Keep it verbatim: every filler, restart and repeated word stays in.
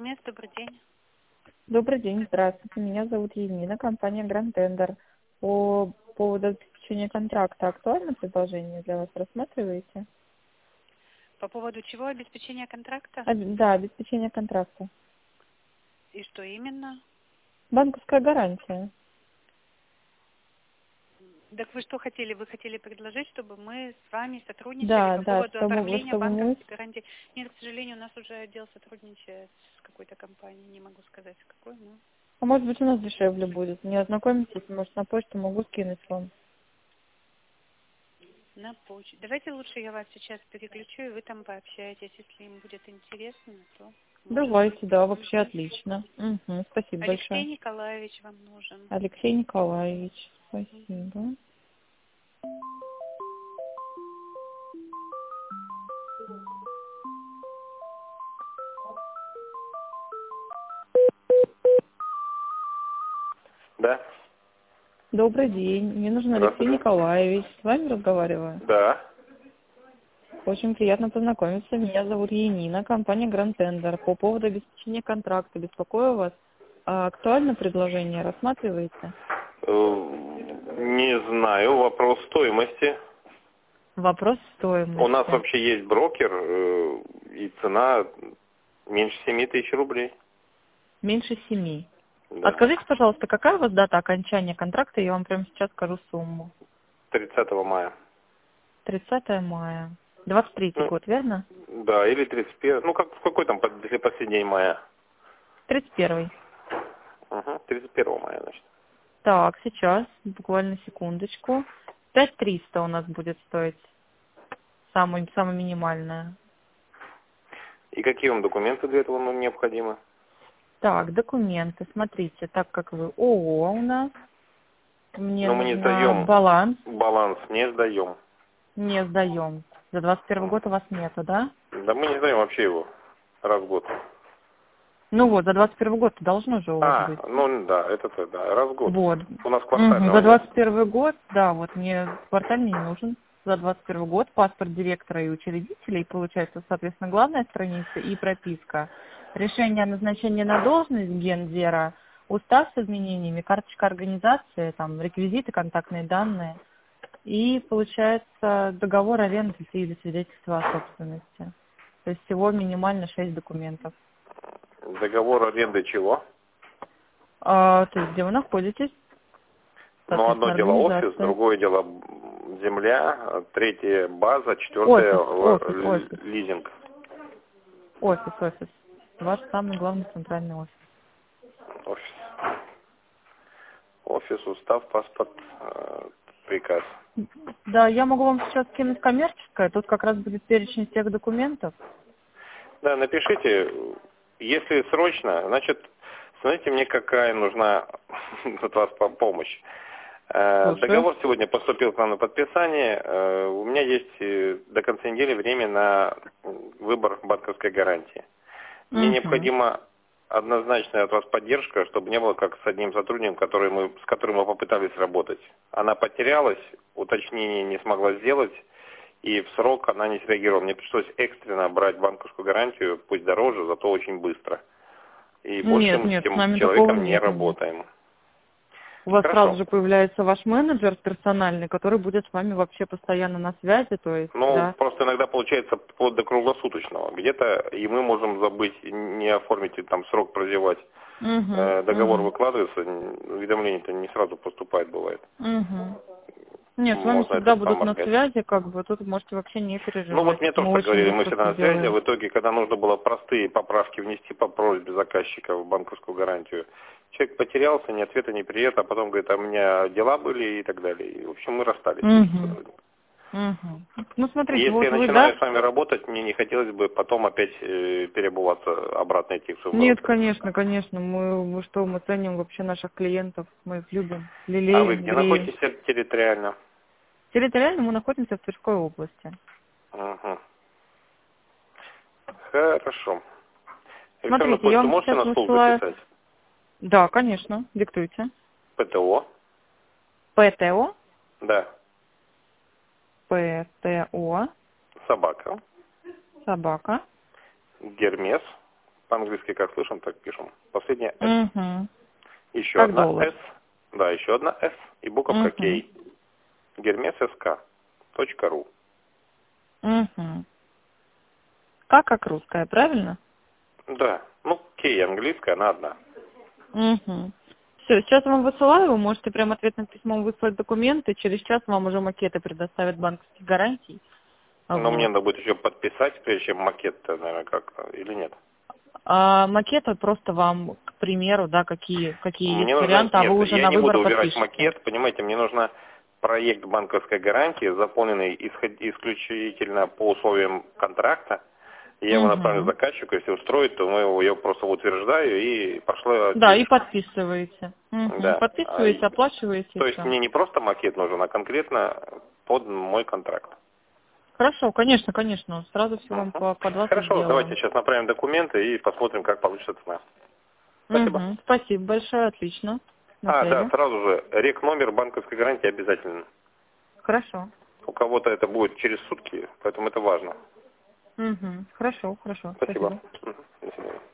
Гермес, добрый день. Добрый день, здравствуйте. Меня зовут Енина, компания Grand Tender. По поводу обеспечения контракта актуально предложение для вас рассматриваете? По поводу чего? Обеспечения контракта? А, да, обеспечение контракта. И что именно? Банковская гарантия. Так вы что хотели? Вы хотели предложить, чтобы мы с вами сотрудничали Да, по да, поводу чтобы, вы- оформления чтобы мы... банковской гарантии? Нет, к сожалению, у нас уже отдел сотрудничает с какой-то компанией, не могу сказать, с какой, но... А может быть, у нас дешевле будет. Не ознакомитесь, может, на почту могу скинуть вам. На почту. Давайте лучше я вас сейчас переключу, и вы там пообщаетесь. Если им будет интересно, то может быть. Давайте, да, вообще Мгм. отлично. Мгм, спасибо Алексей большое. Николаевич вам нужен. Алексей Николаевич, спасибо. Да. Добрый день, мне нужен Алексей Здравствуйте. Николаевич. С вами разговариваю. Да. Очень приятно познакомиться. Меня зовут Енина, компания Grand Tender. По поводу обеспечения контракта беспокою вас. А актуально предложение рассматриваете? Э, Не знаю, вопрос стоимости. Вопрос У нас стоимости. вообще есть брокер, э, и цена меньше семи тысяч рублей. Меньше семи. А Да. скажите, пожалуйста, какая у вас дата окончания контракта? Я вам прямо сейчас скажу сумму. тридцатого мая. тридцатое мая. двадцать третий Ну, год, верно? да, или тридцать первого. Ну, как, в какой там, под- если последний день мая? тридцать первый. Угу, тридцать первого мая, значит. Так, сейчас, буквально секундочку. пять тысяч триста у нас будет стоить. Самое, самое минимальное. И какие вам документы для этого ну, необходимы? Так, документы. Смотрите, так как вы ООО у нас, мне Ну, мы не нужно сдаем баланс, баланс, не сдаем. не сдаем. За двадцать первый год у вас нету, да? Да мы не сдаем вообще его раз в год. Ну вот, за двадцать первый год должно же у вас быть. А, ну да, это-то да, раз в год. Вот. У нас Мгм. квартального За нет. двадцать первый год, да, вот мне квартальный не нужен. За двадцать первый год паспорт директора и учредителей, получается, соответственно, главная страница и прописка. Решение о назначении на должность гендира, устав с изменениями, карточка организации, там, реквизиты, контактные данные. И, получается, договор аренды или свидетельство о собственности. То есть всего минимально шесть документов. Договор аренды чего? А, то есть где вы находитесь, Ну, одно соответственно, дело офис, организация. другое дело земля, третье база, четвертое Офис, офис, л- офис, лизинг. офис, офис. Ваш самый главный центральный офис. Офис. Офис, устав, паспорт, э, приказ. Да, я могу вам сейчас скинуть коммерческое. Тут как раз будет перечень всех документов. Да, напишите, если срочно, значит, смотрите, мне какая нужна от вас по- помощь. Э, Слушаю. Договор сегодня поступил к нам на подписание. Э, У меня есть э, до конца недели время на выбор банковской гарантии. Мне Угу. необходима однозначная от вас поддержка, чтобы не было как с одним сотрудником, который мы, с которым мы попытались работать. Она потерялась, уточнение не смогла сделать, и в срок она не среагировала. Мне пришлось экстренно брать банковскую гарантию, пусть дороже, зато очень быстро. И больше Нет, мы с нет, с этим нами такого человеком не нету, нет. работаем. У вас сразу Хорошо. же появляется ваш менеджер персональный, который будет с вами вообще постоянно на связи, то есть, Ну, да. просто иногда получается вплоть до круглосуточного. Где-то и мы можем забыть, не оформить, и там срок прозевать. Угу, Э, Договор угу, выкладывается, уведомление-то не сразу поступает, бывает. угу. Нет, с вами Можно всегда этот сам будут на моргать. связи, как бы, тут можете вообще не Ну вот переживать. мне тоже Мы так очень говорили, мы быстро всегда все на связи, а делаем. в итоге, когда нужно было простые поправки внести по просьбе заказчика в банковскую гарантию, человек потерялся, ни ответа, ни привета, а потом говорит, а у меня дела были и так далее. И, в общем, мы расстались с этим Угу. сотрудником. Угу. Ну, смотрите, Если вот я вы, начинаю да? с вами работать, мне не хотелось бы потом опять э, переобуваться, обратно идти к своему Нет, брокеру. конечно, конечно. Мы, мы что, мы ценим вообще наших клиентов, мы их любим, А вы лелеем, где греем. находитесь территориально? Территориально мы находимся в Тверской области. Угу. Хорошо. Электронную Смотрите, я почту вам можете сейчас на стол высылаю... записать? Да, конечно, диктуйте. ПТО? ПТО, Да. ПТО, Собака. собака, Гермес. По-английски как слышим, так пишем. Последняя S. Угу. Еще Как одна доллар. S. Да, еще одна S. И буковка Угу. K. Гермес.СК. Точка ру. Угу. К как русская, правильно? Да. Ну, K английская, она одна. Угу. Все, сейчас вам высылаю, вы можете прям ответным письмом выслать документы, через час вам уже макеты предоставят банковских гарантий. Но Вот. мне надо будет еще подписать, прежде чем макет, наверное, как, или нет? А макеты просто вам, к примеру, да, какие, какие Мне есть нужно, варианты, а нет, вы уже я на не выбор буду убирать подпишете. макет, понимаете, мне нужно проект банковской гарантии, заполненный исход- исключительно по условиям контракта. Я его направлю Угу. заказчику, если устроит, то мы его, я его просто утверждаю и пошло. Да, и подписываете. Угу. Да. А, Подписываете, оплачиваете и то есть все. мне не просто макет нужен, а конкретно под мой контракт. Хорошо, конечно, конечно. Сразу все вам Мгм. по, под вас и Хорошо, давайте сделаем. сейчас направим документы и посмотрим, как получится цена. Спасибо. Угу. Спасибо большое, отлично. На А, да, связи. сразу же, рек номер банковской гарантии обязательно. Хорошо. У кого-то это будет через сутки, поэтому это важно. Угу. Хорошо, хорошо. Спасибо. Спасибо. Мгм. До свидания.